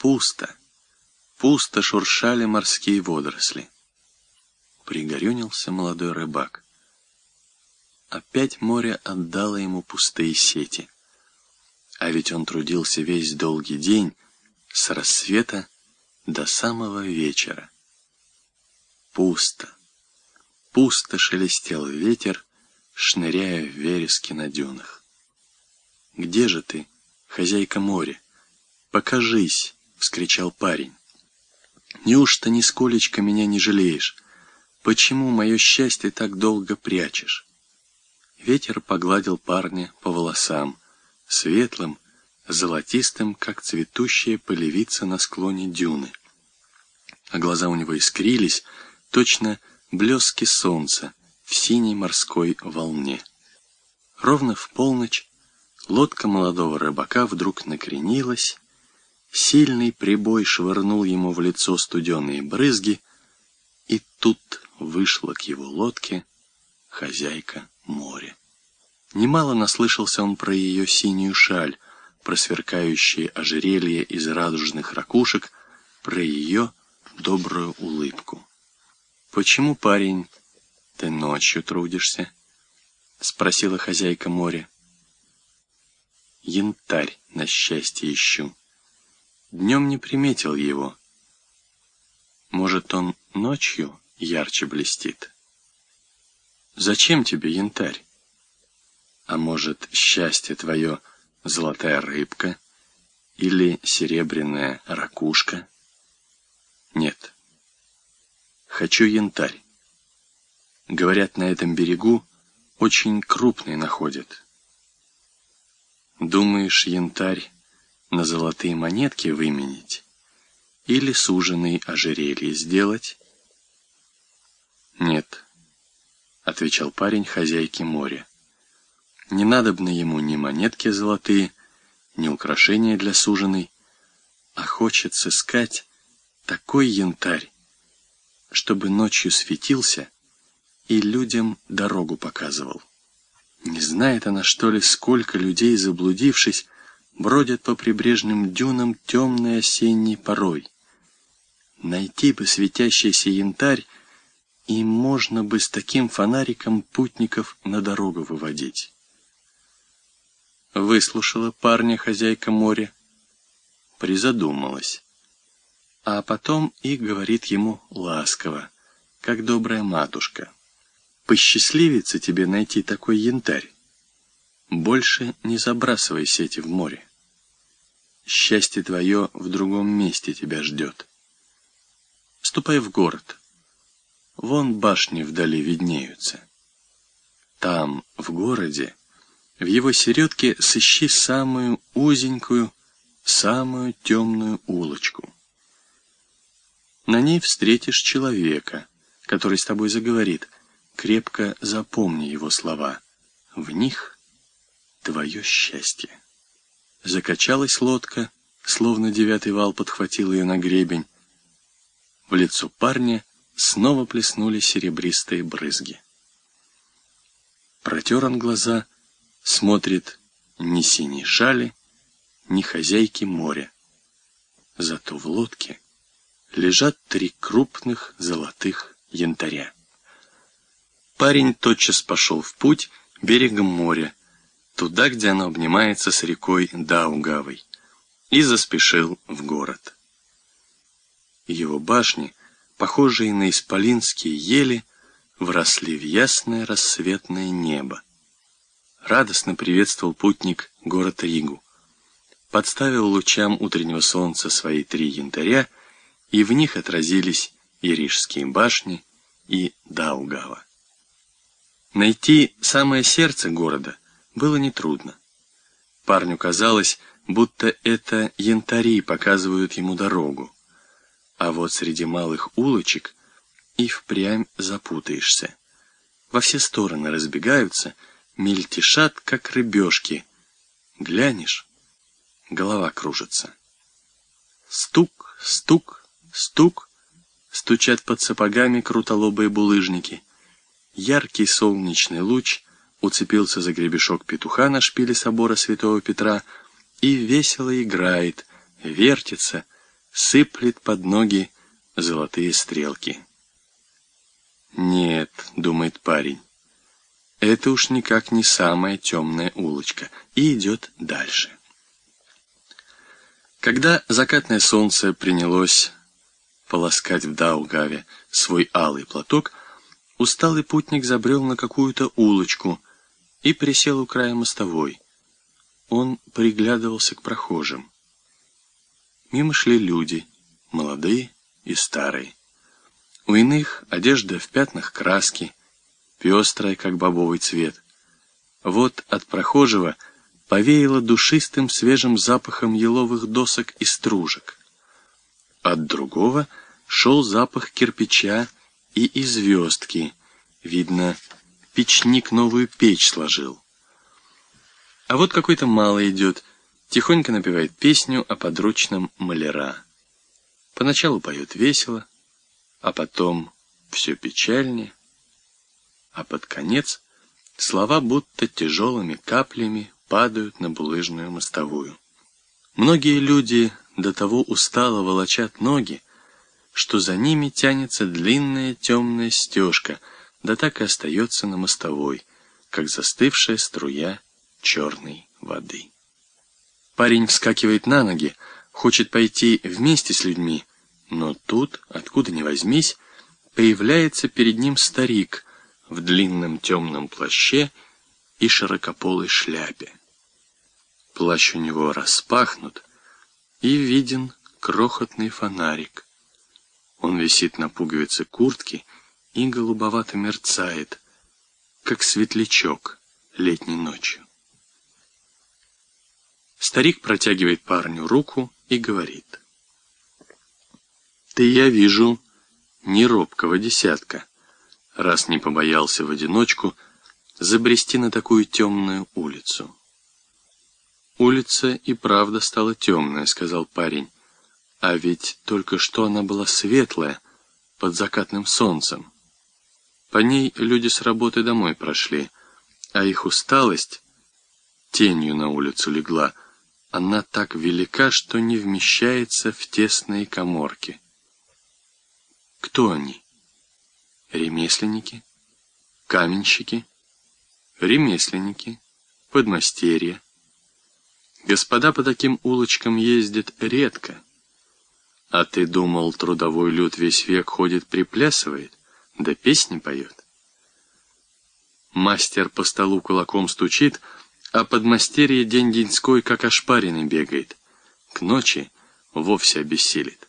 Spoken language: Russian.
пусто, пусто шуршали морские водоросли. Пригорюнился молодой рыбак. Опять море отдало ему пустые сети. А ведь он трудился весь долгий день, с рассвета до самого вечера. Пусто, пусто шелестел ветер, шныряя в вереске на дюнах. «Где же ты, хозяйка моря? Покажись!» — вскричал парень. «Неужто нисколечко меня не жалеешь? Почему мое счастье так долго прячешь?» Ветер погладил парня по волосам, светлым, золотистым, как цветущая полевица на склоне дюны. А глаза у него искрились, точно блески солнца в синей морской волне. Ровно в полночь лодка молодого рыбака вдруг накренилась, сильный прибой швырнул ему в лицо студеные брызги, и тут вышла к его лодке хозяйка моря. Немало наслышался он про ее синюю шаль, про сверкающие ожерелья из радужных ракушек, про ее добрую улыбку. «Почему, парень, ты ночью трудишься?» — спросила хозяйка моря. «Янтарь на счастье ищу. Днем не приметил его. Может, он ночью ярче блестит? Зачем тебе янтарь? А может, счастье твое — золотая рыбка или серебряная ракушка? Нет. Хочу янтарь. Говорят, на этом берегу очень крупный находят. Думаешь, янтарь на золотые монетки выменить или суженый ожерелье сделать?» «Нет», — отвечал парень хозяйке моря. «Не надобно ему ни монетки золотые, ни украшения для суженой, а хочет сыскать такой янтарь, чтобы ночью светился и людям дорогу показывал. Не знает она, что ли, сколько людей, заблудившись, бродят по прибрежным дюнам темной осенней порой. Найти бы светящийся янтарь, и можно бы с таким фонариком путников на дорогу выводить». Выслушала парня хозяйка моря, призадумалась, а потом и говорит ему ласково, как добрая матушка: «Посчастливится тебе найти такой янтарь. Больше не забрасывай сети в море. Счастье твое в другом месте тебя ждет. Ступай в город. Вон башни вдали виднеются. Там, в городе, в его середке сыщи самую узенькую, самую темную улочку. На ней встретишь человека, который с тобой заговорит. Крепко запомни его слова. В них твое счастье». Закачалась лодка, словно девятый вал подхватил ее на гребень. В лицо парня снова плеснули серебристые брызги. Протер он глаза, смотрит ни синей шали, ни хозяйки моря. Зато в лодке лежат 3 крупных золотых янтаря. Парень тотчас пошел в путь берегом моря, туда, где оно обнимается с рекой Даугавой, и заспешил в город. Его башни, похожие на исполинские ели, вросли в ясное рассветное небо. Радостно приветствовал путник город Ригу, подставил лучам утреннего солнца свои 3 янтаря, и в них отразились и Рижские башни, и Даугава. Найти самое сердце города было нетрудно. Парню казалось, будто это янтари показывают ему дорогу, а вот среди малых улочек и впрямь запутаешься. Во все стороны разбегаются, мельтешат, как рыбешки. Глянешь, голова кружится. Стук, стук, стук, стучат под сапогами крутолобые булыжники. Яркий солнечный луч уцепился за гребешок петуха на шпиле собора Святого Петра и весело играет, вертится, сыплет под ноги золотые стрелки. «Нет», — думает парень, — «это уж никак не самая темная улочка», и идет дальше. Когда закатное солнце принялось полоскать в Даугаве свой алый платок, усталый путник забрел на какую-то улочку и присел у края мостовой. Он приглядывался к прохожим. Мимо шли люди, молодые и старые. У иных одежда в пятнах краски, пестрая, как бобовый цвет. Вот от прохожего повеяло душистым свежим запахом еловых досок и стружек. От другого шел запах кирпича и звездки. Видно, печник новую печь сложил. А вот какой-то малый идет, тихонько напевает песню о подручном маляра. Поначалу поет весело, а потом все печальнее, а под конец слова будто тяжелыми каплями падают на булыжную мостовую. Многие люди до того устало волочат ноги, что за ними тянется длинная темная стежка, да так и остается на мостовой, как застывшая струя черной воды. Парень вскакивает на ноги, хочет пойти вместе с людьми, но тут, откуда ни возьмись, появляется перед ним старик в длинном темном плаще и широкополой шляпе. Плащ у него распахнут, и виден крохотный фонарик. Он висит на пуговице куртки и голубовато мерцает, как светлячок летней ночью. Старик протягивает парню руку и говорит: «Ты, я вижу, не робкого десятка, раз не побоялся в одиночку забрести на такую темную улицу». «Улица и правда стала темная», — сказал парень, «а ведь только что она была светлая, под закатным солнцем. По ней люди с работы домой прошли, а их усталость тенью на улицу легла. Она так велика, что не вмещается в тесные каморки». «Кто они? Ремесленники? Каменщики?» «Ремесленники, подмастерья. Господа по таким улочкам ездят редко. А ты думал, трудовой люд весь век ходит, приплясывает, да песни поет? Мастер по столу кулаком стучит, а подмастерье день-деньской, как ошпаренный, бегает. К ночи вовсе обессилит.